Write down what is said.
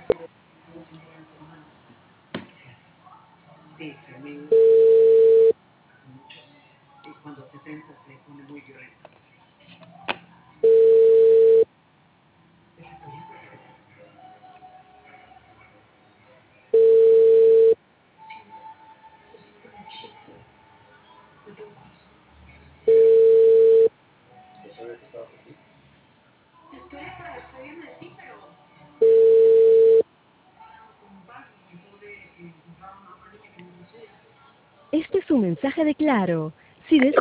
Este es un mensaje de Claro. Si deseas